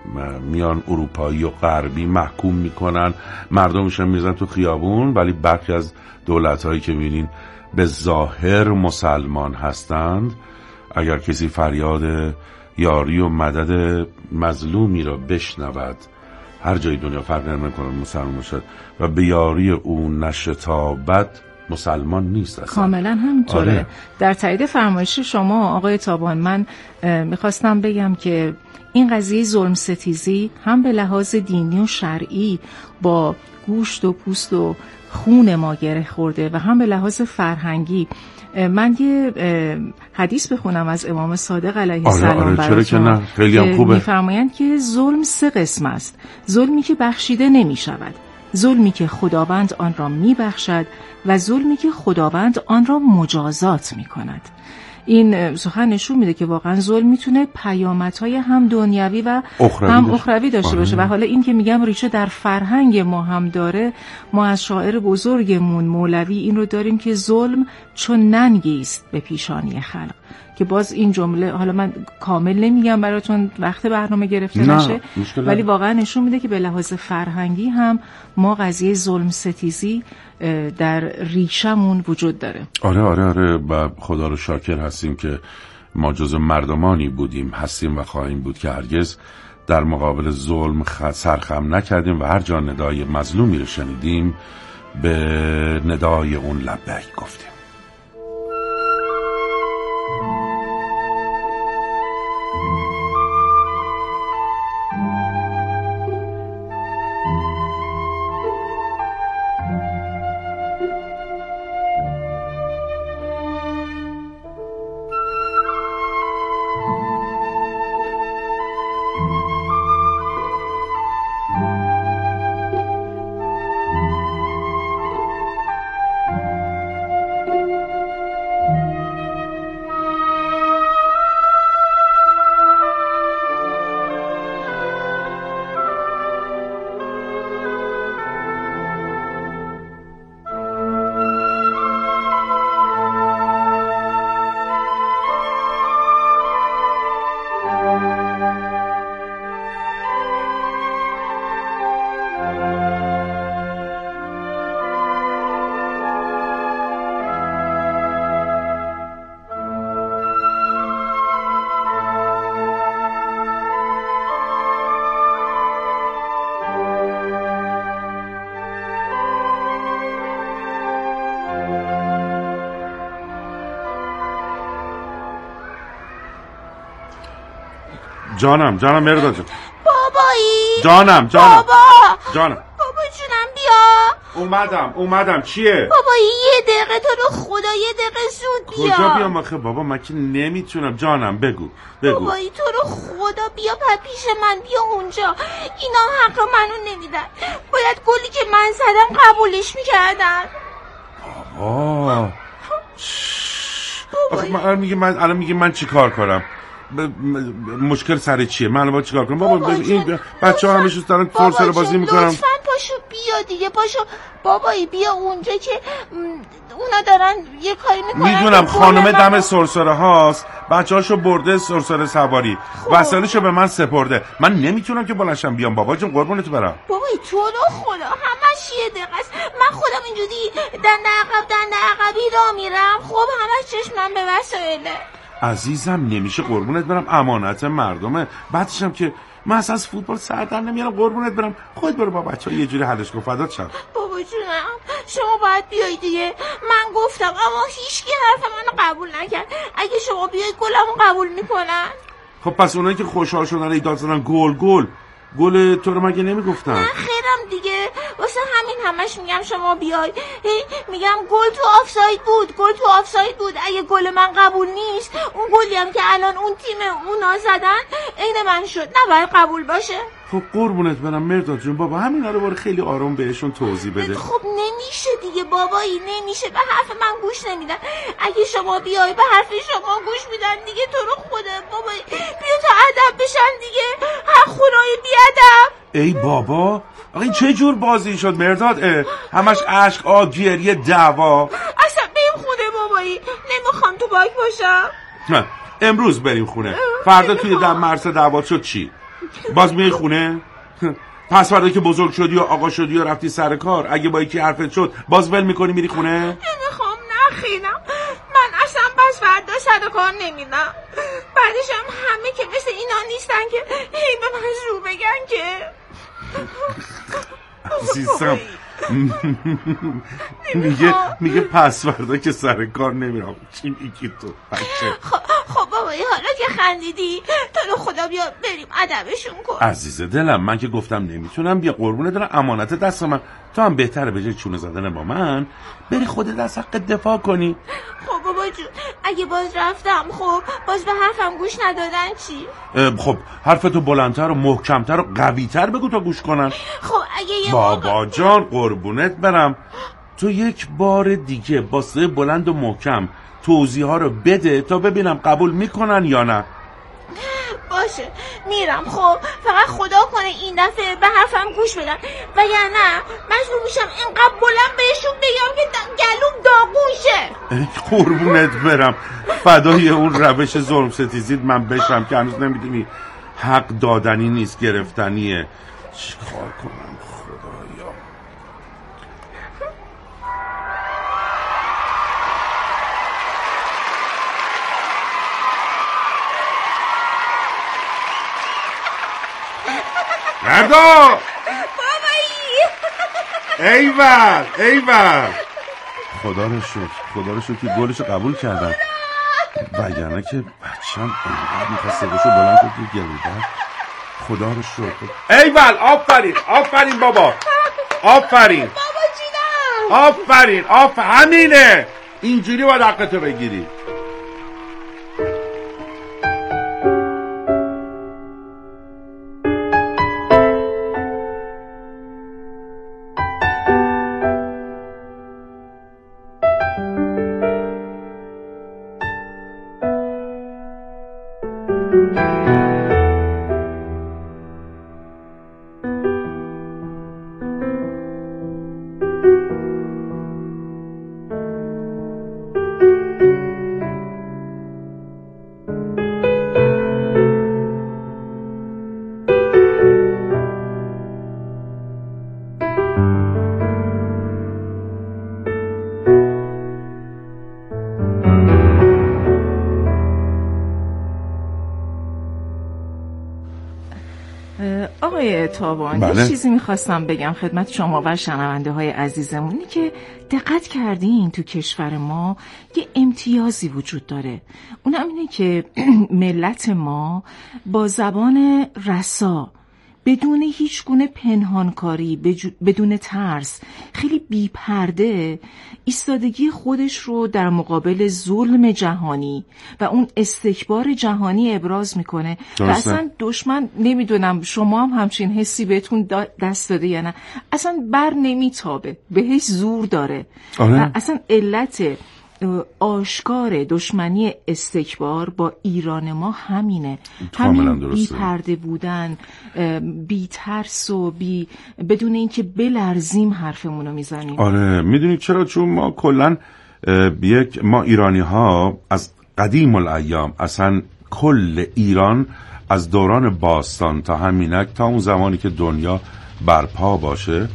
میان اروپایی و غربی محکوم میکنن، مردمشون میزن تو خیابون، ولی برخی از دولت‌هایی که میبینین به ظاهر مسلمان هستند، اگر کسی فریاد یاری و مدد مظلومی را بشنود، هر جای دنیا فرق نمیکنه مسلمان باشد و به یاری او نشتابد، مسلمان نیست اصلا. کاملا همینطوره. آره. در تایید فرمایش شما آقای تابان، من میخواستم بگم که این قضیه ظلم ستیزی هم به لحاظ دینی و شرعی با گوشت و پوست و خون ما گره خورده و هم به لحاظ فرهنگی. من یه حدیث بخونم از امام صادق علیه السلام براتون. چرا که نه، خیلی هم خوبه. میفرمایند که ظلم 3 قسم است: ظلمی که بخشیده نمی شود، ظلمی که خداوند آن را می بخشد و ظلمی که خداوند آن را مجازات می کند. این سخن نشون میده که واقعا ظلم میتونه پیامدهای هم دنیوی و هم اخروی داشته باشه. و حالا این که میگم ریشه در فرهنگ ما هم داره. ما از شاعر بزرگمون مولوی این رو داریم که ظلم چون ننگی است به پیشانی خلق، که باز این جمله حالا من کامل نمیگم براتون وقت برنامه گرفته نشه، ولی واقعا نشون میده که به لحاظ فرهنگی هم ما قضیه ظلم ستیزی در ریشمون وجود داره. آره و خدا رو شاکر هستیم که ما جزو مردمانی بودیم، هستیم و خواهیم بود که هرگز در مقابل ظلم سرخم نکردیم و هر جا ندای مظلومی رو شنیدیم به ندای اون لبیک گفتیم. جانم مرداد جان. بابایی جانم بابا جانم بابا جونم بیا. اومدم چیه؟ بابایی یه دقیقه تو رو خدا یه دقیقه زود بیا. کجا بیام آخه بابا؟ من که نمیتونم. جانم بگو. بابایی تو رو خدا بیا پیش من، بیا اونجا. اینا حق منو نمیدن، باید گلی که من زدم قبولش میکردن. بابا آخه الان میگه من چی کار کنم؟ مشکل سر چیه؟ من باید چیکار کنم؟ بابا این بچه‌ها همش دارن سرسره بازی میکنن. لطفاً پاشو بیا دیگه، پاشو بابایی بیا اونجا که اونا دارن یه کاری میکنن. میدونم خانم دم سرسره هاست، بچه‌هاشو برده سرسره سواری، وسایلشو به من سپرده. من نمیتونم که بلنشم بیام. بابا جون قربونت برم. بابایی تو رو خدا همش یه دقیقه است. من خودم اینجوری دنده عقبی راه میرم، خب همش چشمم به وسایله. عزیزم نمیشه قربونت برم، امانت مردمه. بعدشم که من اصلا از فوتبال سر در نمیارم. قربونت برم خودت برو با بچه‌ها یه جوری حلش کن. فدات شم. بابا جونم شما باید بیای دیگه. من گفتم اما هیچکی حرف منو قبول نکرد. اگه شما بیای گلمو قبول میکنن. خب پس اونایی که خوشحال شدن ایداد زدن گل تو رو مگه نمیگفتن؟ من خیرم دیگه، واسه همین همش میگم شما بیای. میگم گل تو آفساید بود. اگه گل من قبول نیست، اون گلی هم که الان اون تیم اونا زدن عین من شد، نباید قبول باشه. خب قربونت برم مرداد جون. بابا همینا رو خیلی آروم بهشون توضیح بده. خب نمیشه دیگه بابایی، نمیشه. به حرف من گوش نمیدن. اگه شما بیای به حرف شما گوش میدن دیگه. تو رو خدا بابایی بیا تا ادب بشن دیگه. خدای بیادب. ای بابا آقا این چه جور بازی شد مرداد؟ همش عشق گریه دعوا. اصلا بریم خونه بابایی، نمیخوام تو باک باشم. امروز بریم خونه، فردا توی مرسه دعوا شد چی؟ باز میای خونه؟ پس فردا که بزرگ شدی و آقا شدی و رفتی سر کار، اگه با یکی حرفت شد باز ول میکنی میری خونه؟ نمیخوام نخیرم، من اصلا پس فردا سر کار نمیرم. بعدش هم همه که مثل اینا نیستن که هی به من رو بگن که عزیزم میگه پس فردا که سر کار نمیرم. چی میگی تو بچه؟ خب بابایی حالا که خندیدی تو رو خدا بیا بریم ادبشون کن. عزیز دلم من که گفتم نمیتونم، بیا قربونه دارم امانت دست من. تو هم بهتره به جای چونه زدن با من بری خودت از حق دفاع کنی. خب بابا جون اگه باز رفتم خب باز به حرفم گوش ندادن چی؟ خب حرفتو بلندتر و محکمتر و قویتر بگو تا گوش کنن. خب اگه یه بابا جان قربونت برم، تو یک بار دیگه با صدای بلند و محکم توضیح ها رو بده تا ببینم قبول میکنن یا نه. باشه میرم. خب فقط خدا کنه این دفعه به حرفم گوش بدن وگرنه مجبور میشم اینقدر بلند بهشون بگم که گلوم داغون شه. قربونت برم فدای اون روش ظلم ستیزید من بشم که هنوز نمیدونی حق دادنی نیست گرفتنیه. چیکار کنم خدایا؟ مردا بابایی ایول خدا رو شکر که گلشو قبول کردم وگرنه که بچم اینقدر میخواسته بشو بلند کنه که گلودن. خدا رو شکر. ایول آفرین بابا آفرین بابا جونم آفرین همینه، اینجوری باید حقتو بگیری. آقای تابان بله؟ یه چیزی میخواستم بگم خدمت شما و شنونده های عزیزمونی که دقت کردین تو کشور ما یه امتیازی وجود داره. اونم اینه که ملت ما با زبان رسا بدون هیچ گونه پنهانکاری بدون ترس خیلی بی‌پرده ایستادگی خودش رو در مقابل ظلم جهانی و اون استکبار جهانی ابراز میکنه و اصلا دشمن نمیدونم شما هم همچین حسی بهتون دست داده یا نه اصلا بر نمیتابه بهش زور داره. و اصلا علت آشکار دشمنی استکبار با ایران ما همینه، همین بی پرده بودن، بی ترس و بدون اینکه بلرزیم حرفمونو میزنیم. آره میدونید چرا؟ چون ما کلن ما ایرانی ها از قدیم الایام اصلا کل ایران از دوران باستان تا همینک تا اون زمانی که دنیا برپا باشه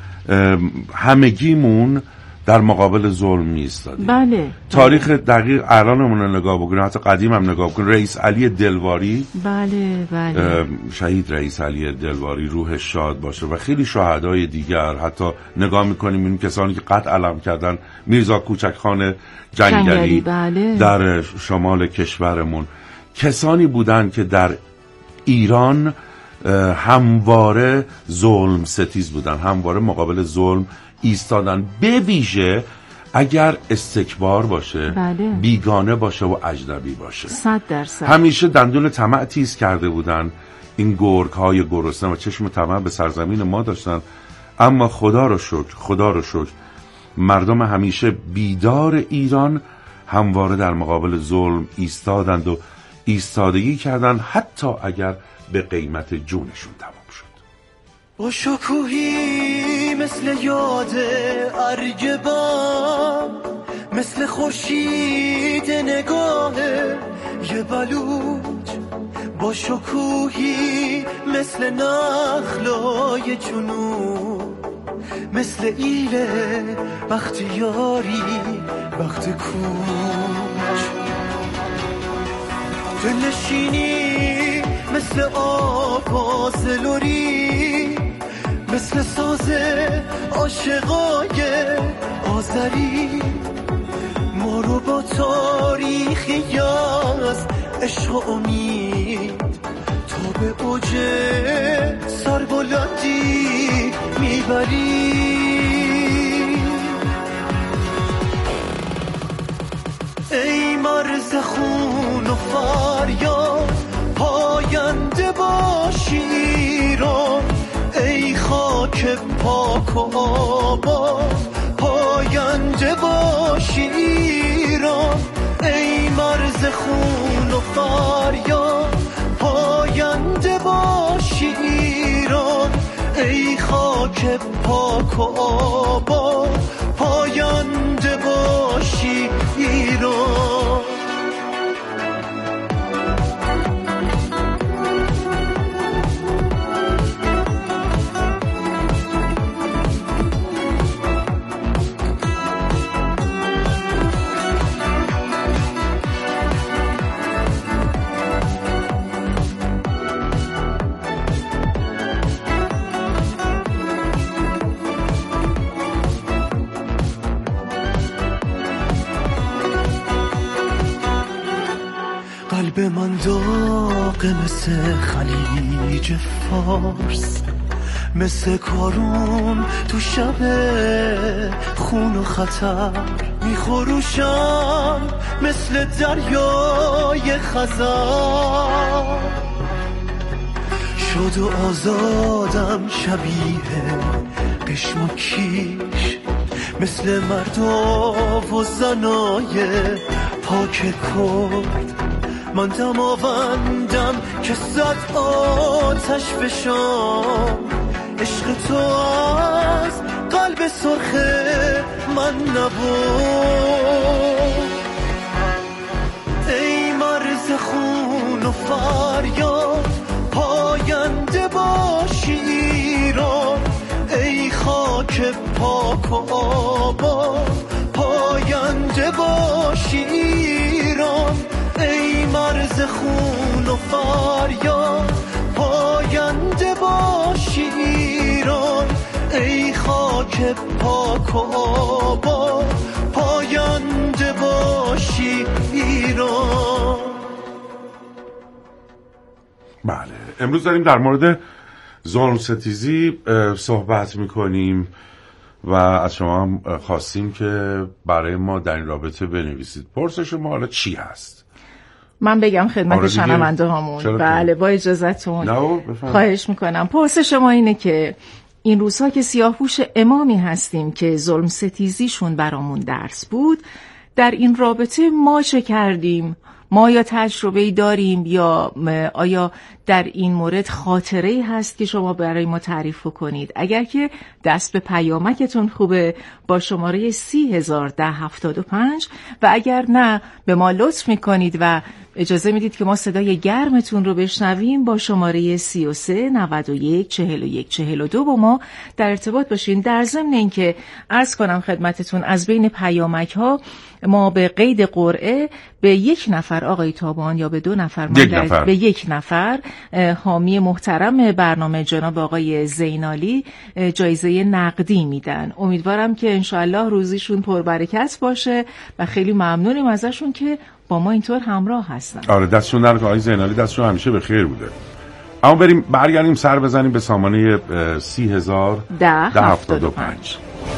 همگیمون در مقابل ظلم می‌ایستادیم. بله. تاریخ دقیق الانمون رو نگاه بکنیم، حتی قدیم هم نگاه بکنیم. رئیس علی دلواری، بله شهید رئیس علی دلواری روحش شاد باشه و خیلی شهدای دیگر، حتی نگاه میکنیم این کسانی که قتل علم کردن، میرزا کوچکخان جنگلی بله. در شمال کشورمون، کسانی بودن که در ایران همواره ظلم ستیز بودن، همواره مقابل ظلم ایستادن، به ویژه اگر استکبار باشه، بله. بیگانه باشه و اجنبی باشه. 100%. همیشه دندون طمع تیز کرده بودن این گرگ‌های گرسنه و چشم طمع به سرزمین ما داشتن. اما خدا رو شکر مردم همیشه بیدار ایران همواره در مقابل ظلم ایستادند و ایستادگی کردن، حتی اگر به قیمت جونشون تمام شد. با شکوهی مثل یاد ارگبان، مثل خورشید نگاه یه بلوچ، با شکوهی مثل نخلای جنوب، مثل ایله وقت یاری وقت کوچ، دلنشینی مثل آواز لوری، مثل ساز عاشقای آذری، ما رو با تاریخی از عشق و امید تا به اوج سربلندی میبری. ای مرز خون و فریاد پاینده باشی ایران، ای خاک پاک و آباد پاینده باشی ایران، ای مرز خون و فریاد پاینده باشی ایران، ای خاک پاک و آباد پاینده باشی ایران. قلب من داغه مثل خلیج فارس، مثل کارون تو شب خون و خطر، میخروشم مثل دریای خزر، شد و آزادم شبیه قشم و کیش، مثل مردا و زنای پاک کرد، من دماوندم که زد آتش فشان، عشق تو از قلب سرخ من نبود. ای مرز خون و فریاد پاینده باشی ایران، ای خاک پاک و آباد پاینده باشی ایران، ای مرز خون و فریاد پاینده باشی ایران، ای خاک پاک و آباد پاینده باشی ایران. بله، امروز داریم در مورد ظلم ستیزی صحبت میکنیم و از شما هم خواستیم که برای ما در این رابطه بنویسید. پرسش ما حالا چی هست؟ من بگم خدمت شنونده هامون. بله، با اجازتون خواهش میکنم. پرسش ما اینه که این روزها که سیاه‌پوش امامی هستیم که ظلم ستیزیشون برامون درس بود، در این رابطه ما چه کردیم؟ ما یا تجربه‌ای داریم یا آیا در این مورد خاطره‌ای هست که شما برای ما تعریف کنید؟ اگر که دست به پیامکتون خوبه با شماره 301075 و اگر نه به ما لطف میکنید و اجازه میدید که ما صدای گرمتون رو بشنویم با شماره 3391414142 با ما در ارتباط باشین. در ضمن اینکه عرض کنم خدمتتون از بین پیامک ها ما به قید قرعه به یک نفر آقای تابان یا به دو نفر به یک نفر حامی محترم برنامه جناب آقای زینالی جایزه نقدی میدن. امیدوارم که انشاءالله روزیشون پربرکت باشه و خیلی ممنونیم ازشون که با ما اینطور همراه هستن. آره، دستشون در آقای زینالی دستشون همیشه به خیر بوده. اما برگردیم سر بزنیم به سامانه 301075.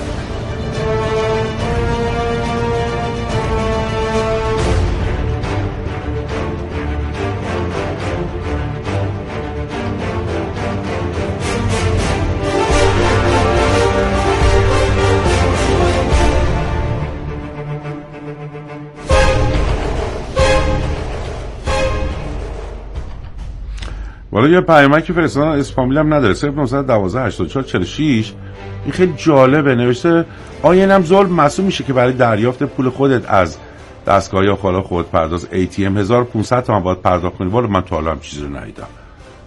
والا یه پیامکی فرستادن اسپامیل هم نداره، 09128446. این خیلی جالبه، نوشته آینم ظلم محسوب میشه که برای دریافت پول خودت از دستگاه یا کالا خود پرداز ATM 1500 تومان باید پرداخت کنی. والا من تا حالا هم چیزی رو ندیدم.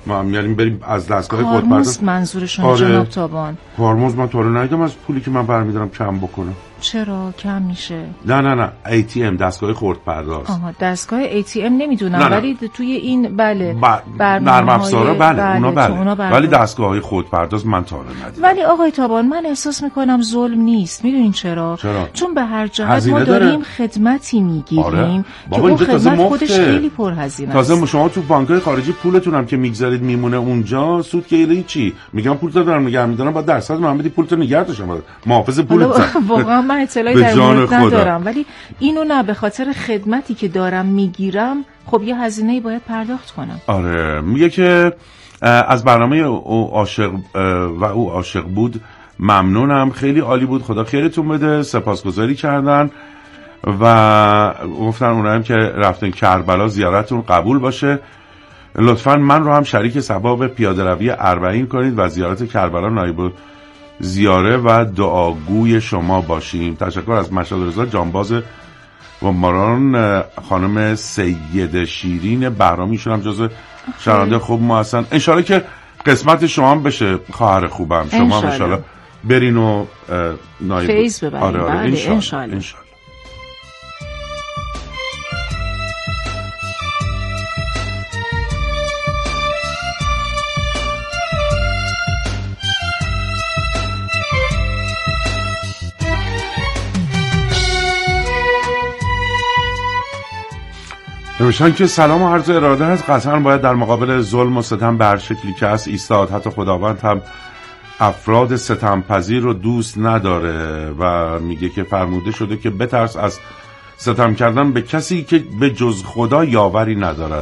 ما یعنی بریم از دستگاه خودپرداز. کارمزد منظورشون جناب تابان؟ کارمزد من تا الان ندیدم از پولی که من برمی‌دارم کم بکنم. چرا کم میشه؟ نه ATM دستگاه خردپرداز. آها دستگاه ATM نمیدونم ولی توی این بله نرم افزارا بله اونا بله ولی دستگاه‌های خردپرداز من تا الان ندیدم. ولی آقای تابان من احساس میکنم ظلم نیست. میدونین چرا؟ چون به هر جهت ما داریم خدمتی میگیریم که اون خدمت خودش خیلی پرهزینه است. تازه شما تو بانک‌های خارجی پولتون هم که میگذارید میمونه اونجا سود گیری چی؟ میگم پولتون دارم نگه می‌دارم با درصد محمدی پولتون نگه داشتم. محافظ پولتون. واقعا من اطلاعی در مورد ندارم ولی اینو نه به خاطر خدمتی که دارم میگیرم خب یه هزینه‌ای باید پرداخت کنم. آره میگه که از برنامه او عاشق بود ممنونم، خیلی عالی بود، خدا خیرتون بده، سپاسگزاری کردن و گفتن اونها هم که رفتن کربلا زیارتتون قبول باشه، لطفاً من رو هم شریک ثواب پیاده روی 40 کنید و زیارت کربلا نایب زیاره و دعاگوی شما باشیم. تشکر از مشهد رضا جانباز و ماران خانم سید شیرین بهرامیشون هم جزو شنونده خوب ما هستن. انشالله که قسمت شما هم بشه خواهر خوبم. شما انشالله برین و نایب فیض ببرین. آره انشالله. نوشتن که سلام و عرض اراده هست، قطعا باید در مقابل ظلم و ستم به هر شکلی که هست ایستاد. حتی خداوند هم افراد ستمپذیر رو دوست نداره و میگه که فرموده شده که بترس از ستم کردن به کسی که به جز خدا یاوری ندارد.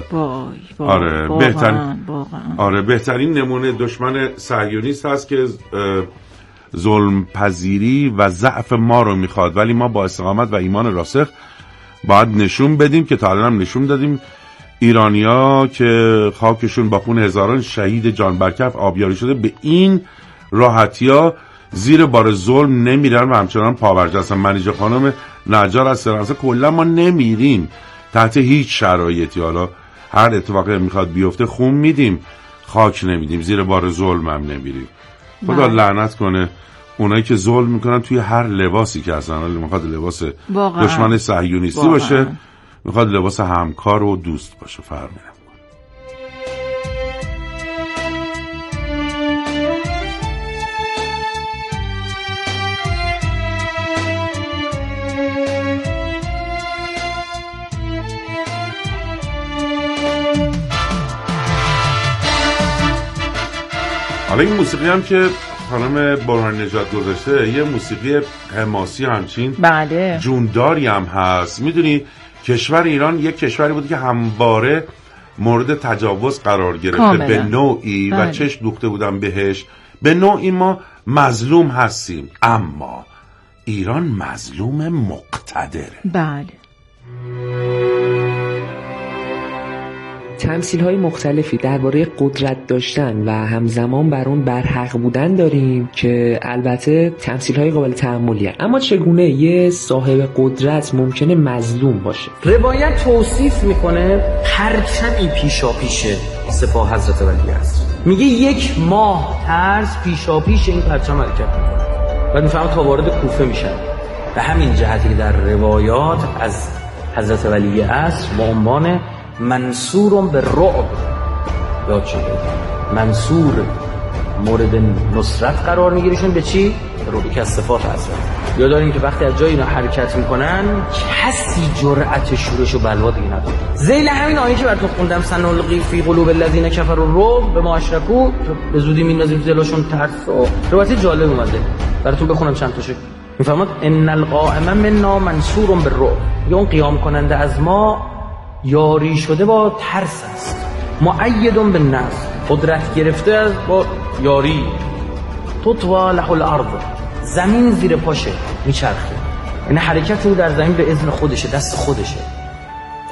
آره بهترین نمونه دشمن صهیونیست هست که ظلم پذیری و ضعف ما رو میخواد، ولی ما با استقامت و ایمان راسخ باید نشون بدیم که تا الان هم نشون دادیم. ایرانیا که خاکشون با خون هزاران شهید جان برکف آبیاری شده به این راحتی‌ها زیر بار ظلم نمیرن و همچنان پاورجا هستن. منیژه خانم نجار از فرانسه کلا ما نمیریم تحت هیچ شرایطی، حالا هر اتفاقی میخواد بیفته خون میدیم، خاک نمیدیم، زیر بار ظلم هم نمیریم. خدا لعنت کنه اونایی که ظلم میکنن توی هر لباسی که هستن، حالا میخواد لباس دشمن صهیونیستی باشه، میخواد لباس همکار و دوست باشه، فرق نمیکنه. حالا این موسیقی هم که خانم برهان نژاد گذاشته یه موسیقی حماسی همچین بله جونداری هم هست. میدونی کشور ایران یک کشوری بود که همواره مورد تجاوز قرار گرفته به نوعی و چشم دوخته بودن بهش. به نوعی ما مظلوم هستیم، اما ایران مظلوم مقتدره. بله. تمثیل‌های مختلفی درباره قدرت داشتن و همزمان بر اون برحق بودن داریم که البته تمثیل‌های قابل تأملیه، اما چگونه یه صاحب قدرت ممکنه مظلوم باشه؟ روایت توصیف میکنه پرچمی پیشاپیش سپاه حضرت ولیعصر، میگه 1 ماه ترس پیشاپیش این پرچم حرکت میکنه، بعد میفهمه تا وارد کوفه میشن. به همین جهتی که در روایات از حضرت ولیعصر با عنوان منصور به رعب یاد شده، منصور مورد نصرت قرار میگیریشون به چی؟ رو که از صفات هست. یا داریم که وقتی از جای اینا حرکت میکنن کسی جرأت شورش و بلوا دیگه نداره. ذیل همین آیه که براتون خوندم سنلقی فی قلوب الذین کفروا الرعب بما اشرکوا، به زودی میندازیم دلشون ترس. و روایت جالب اومده براتون بخونم چند تاشو. میفهمید ان القائم منا منصور بالرعب، یا اون قیام کننده از ما یاری شده با ترس است، مؤید بالنصر، قدرت گرفته از با یاری. تطوی له الارض، زمین زیر پاشه میچرخه، یعنی حرکت او در زمین به اذن خودشه، دست خودشه.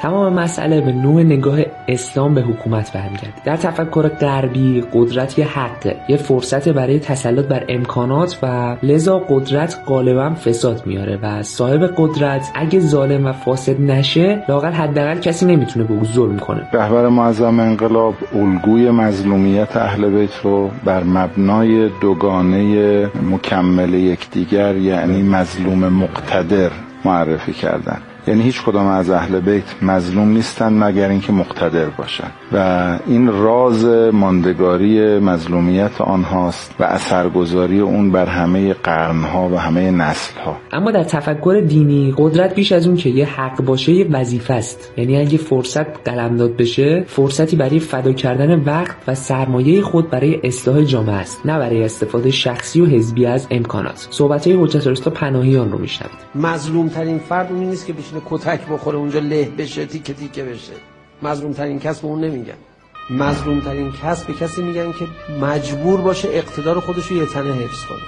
تمام مسئله به نوع نگاه اسلام به حکومت برمیگرده. در تفکر غربی قدرت یه حقه، یه فرصت برای تسلط بر امکانات و لذا قدرت غالبا فساد میاره و صاحب قدرت اگه ظالم و فاسد نشه لااقل حداقل کسی نمیتونه به او ظلم کنه. رهبر معظم انقلاب الگوی مظلومیت اهل بیت رو بر مبنای دوگانه مکمل یکدیگر یعنی مظلوم مقتدر معرفی کردن. یعنی هیچ کدام از اهل بیت مظلوم نیستن مگر اینکه مقتدر باشن و این راز ماندگاری مظلومیت آنهاست و اثرگذاری اون بر همه قرنها و همه نسلها. اما در تفکر دینی قدرت بیش از اون که یه حق باشه یه وظیفه است. یعنی اگه فرصت قلمداد بشه فرصتی برای فدا کردن وقت و سرمایه خود برای اصلاح جامعه است، نه برای استفاده شخصی و حزبی از امکانات. صحبت‌های حجت الاسلام پناهیان رو میشنوید. مظلوم ترین فرد اون نیست که کتک بخوره اونجا له بشه تیکه تیکه بشه. مظلوم ترین کس به اون نمیگن. مظلوم ترین کس به کسی میگن که مجبور باشه اقتدار خودش رو یه تنه حفظ کنه.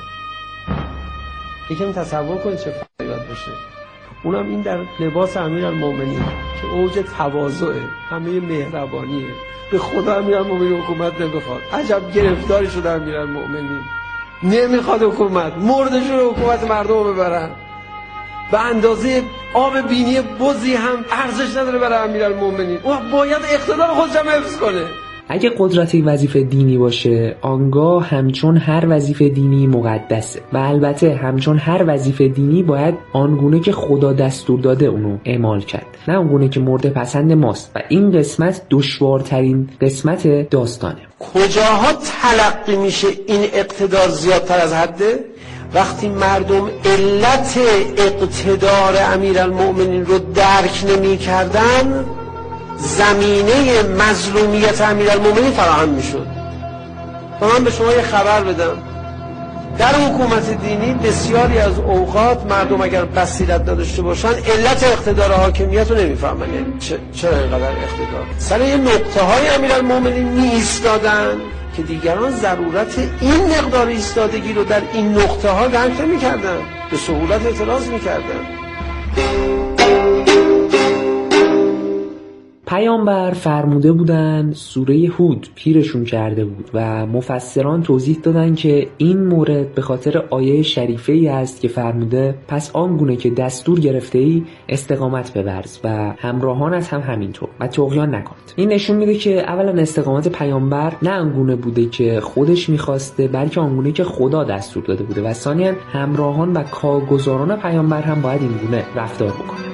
یکم تصور کنید چه فریاد باشه. اونم این در لباس امیرالمومنین که اوج تواضعه، همه مهربانیه. به خدا امیرالمومنین حکومت نمیخواد. عجب گرفتاری شده امیرالمومنین. نمیخواد حکومت، مردشون رو حکومت مردم رو ببرن. به اندازه آب بینی بزی هم ارزش نداره برای امیرالمومنین. اون باید اقتدار خودش هم حفظ کنه. اگه قدرت وظیفه دینی باشه آنگاه همچون هر وظیفه دینی مقدسه و البته همچون هر وظیفه دینی باید آنگونه که خدا دستور داده اونو اعمال کرد، نه آنگونه که مورد پسند ماست و این قسمت دشوارترین قسمت داستانه. کجاها تلقی میشه این اقتدار زیادتر از حده؟ وقتی مردم علت اقتدار امیرالمومنین رو درک نمی کردن زمینه مظلومیت امیرالمومنین فراهم می شد. و من به شما یه خبر بدم، در حکومت دینی بسیاری از اوقات مردم اگر بصیرت نداشته باشن علت اقتدار حاکمیت رو نمی فهمن. چرا اینقدر اقتدار؟ سر یه نقطه های امیرالمومنین می ایستادن که دیگران ضرورت این مقدار ایستادگی رو در این نقطه ها درک نمی‌کردن، به سهولت اعتراض می‌کردن. پیامبر فرموده بودن، سوره هود پیرشون کرده بود و مفسران توضیح دادن که این مورد به خاطر آیه شریفه ای است که فرموده پس آنگونه که دستور گرفته ای استقامت بورز و همراهانت هم همینطور و طغیان نکنید. این نشون میده که اولا استقامت پیامبر نه آنگونه بوده که خودش میخواسته بلکه آنگونه که خدا دستور داده بوده و ثانیاً همراهان و کارگزاران پیامبر هم باید اینگونه رفتار بکنن.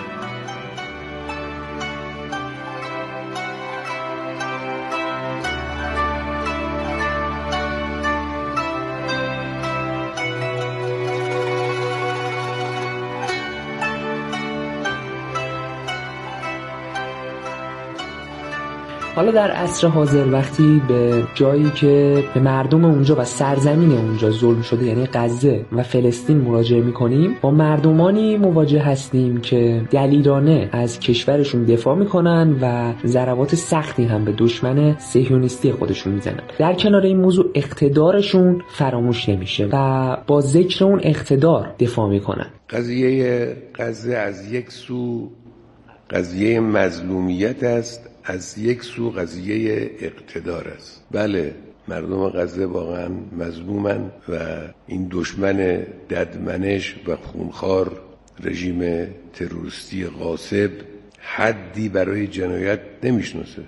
حالا در عصر حاضر وقتی به جایی که به مردم اونجا و سرزمین اونجا ظلم شده یعنی غزه و فلسطین مراجعه میکنیم، با مردمانی مواجه هستیم که دلیرانه از کشورشون دفاع میکنن و ضربات سختی هم به دشمن صهیونیستی خودشون میزنن. در کنار این موضوع اقتدارشون فراموش نمیشه و با ذکر اون اقتدار دفاع میکنن. قضیه غزه از یک سو قضیه مظلومیت است، از یک سو قضیه اقتدار است. بله، مردم غزه واقعا مظلومن و این دشمن ددمنش و خونخوار رژیم تروریستی غاصب حدی برای جنایت نمیشناسه.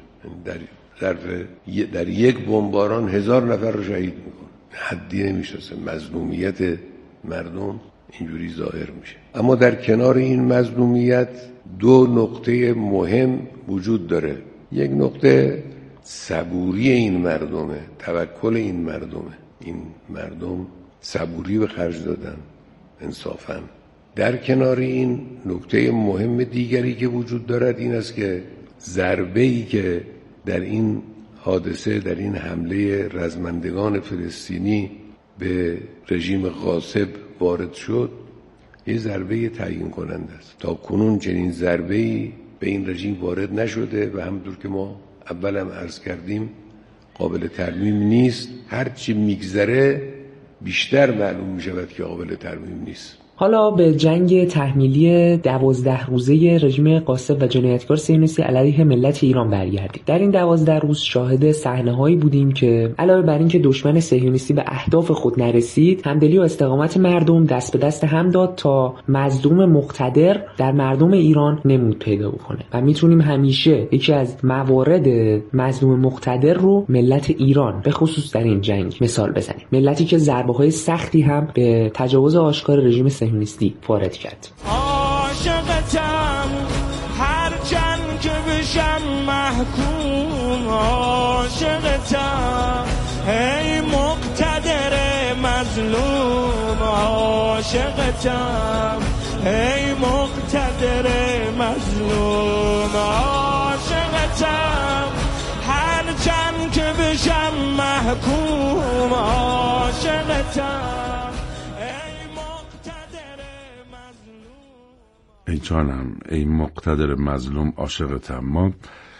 در یک بمباران 1000 نفر رو شهید میکنه، حدی نمیشناسه. مظلومیت مردم اینجوری ظاهر میشه. اما در کنار این مظلومیت دو نقطه مهم وجود داره. یک نقطه صبوری این مردمه، توکل این مردمه. این مردم صبوری به خرج دادن انصافاً. در کنار این نکته مهم دیگری که وجود دارد این است که ضربه‌ای که در این حادثه، در این حمله رزمندگان فلسطینی به رژیم غاصب وارد شد، یه ضربه تعیین کننده است. تا کنون چنین ضربه‌ای به این رژیم وارد نشده و همونطور که ما اولم عرض کردیم قابل ترمیم نیست. هرچی میگذره بیشتر معلوم میشود که قابل ترمیم نیست. حالا به جنگ تحمیلی 12 روزه رژیم قاصد و جنایتکار صهیونیستی علیه ملت ایران برگردیم. در این 12 روز شاهد صحنه‌هایی بودیم که علاوه بر اینکه دشمن صهیونیستی به اهداف خود نرسید، همدلی و استقامت مردم دست به دست هم داد تا مظلوم مقتدر در مردم ایران نمود پیدا بکنه و میتونیم همیشه یکی از موارد مظلوم مقتدر رو ملت ایران به خصوص در این جنگ مثال بزنیم. ملتی که ضربه‌های سختی هم به تجاوز آشکار رژیم صهیونیستی وارد کرد. عاشقتم هر چند که بشم محکوم، عاشقتم ای مقتدر مظلوم، عاشقتم ای مقتدر مظلوم، عاشقتم هر چند که بشم محکوم، عاشقتم ای جانم ای مقتدر مظلوم عاشقتم. ما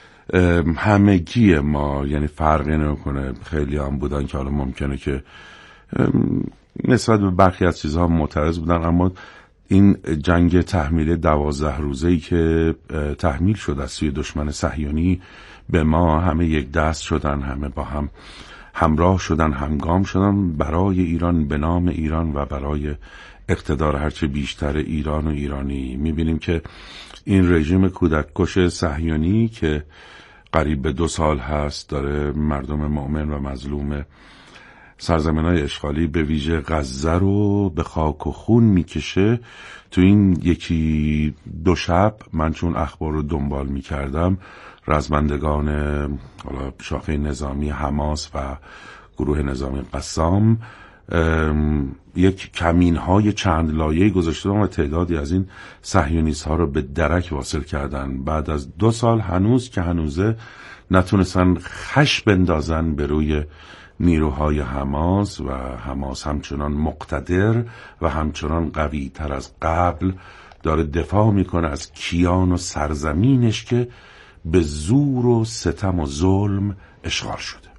همگی ما، یعنی فرقی نمیکنه، خیلی هم بودن که حالا ممکنه که نسبت به برخی از چیزها معترض بودن، اما این جنگ تحمیل 12 روزه‌ای که تحمیل شد از سوی دشمن صهیونی به ما، همه یک دست شدن، همه با هم همراه شدن، همگام شدن برای ایران، به نام ایران و برای اقتدار هرچه بیشتر ایران و ایرانی. میبینیم که این رژیم کودککش صهیونی که قریب به 2 سال هست داره مردم مؤمن و مظلوم سرزمین‌های اشغالی به ویژه غزه رو به خاک و خون میکشه. تو این 1-2 شب من چون اخبار رو دنبال میکردم، رزمندگان شاخه نظامی حماس و گروه نظامی قسام یک کمین‌های چند لایه‌ای گذاشته و تعدادی از این صهیونیست‌ها رو به درک واصل کردن. بعد از 2 سال هنوزه نتونستن خش بندازن به روی نیروهای حماس و حماس همچنان مقتدر و همچنان قوی تر از قبل داره دفاع میکنه از کیان و سرزمینش که به زور و ستم و ظلم اشغال شده.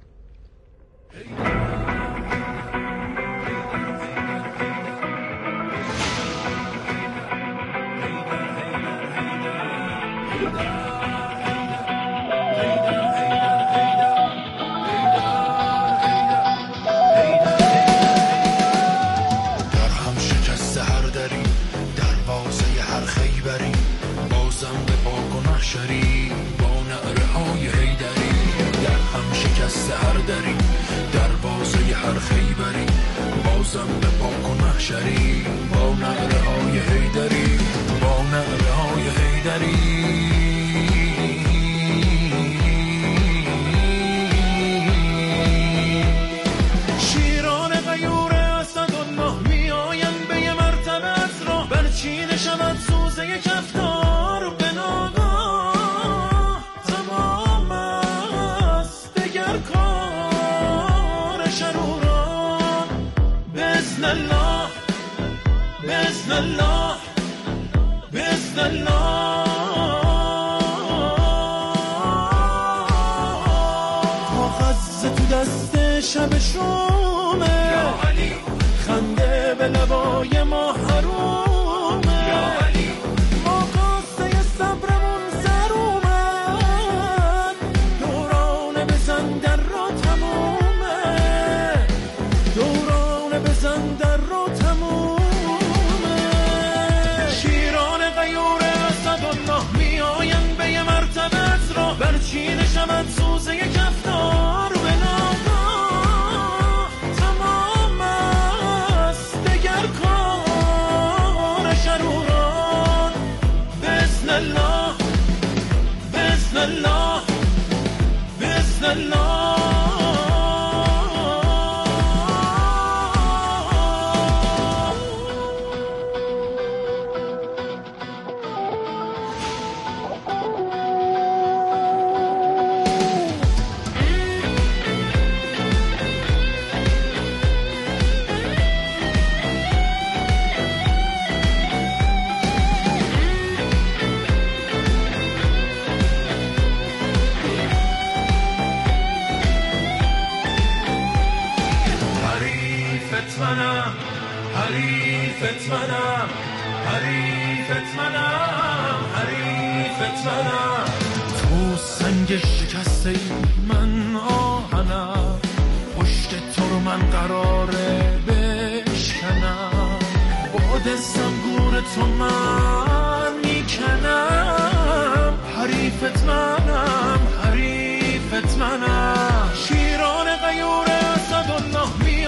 حریفت منم، حریفت منم، حریفت منم. تو سنگ شکسته من آهنم، پشت تو رو من قراره بشکنم. باد زنگور تو من میکنم. حریفت منم، حریفت منم.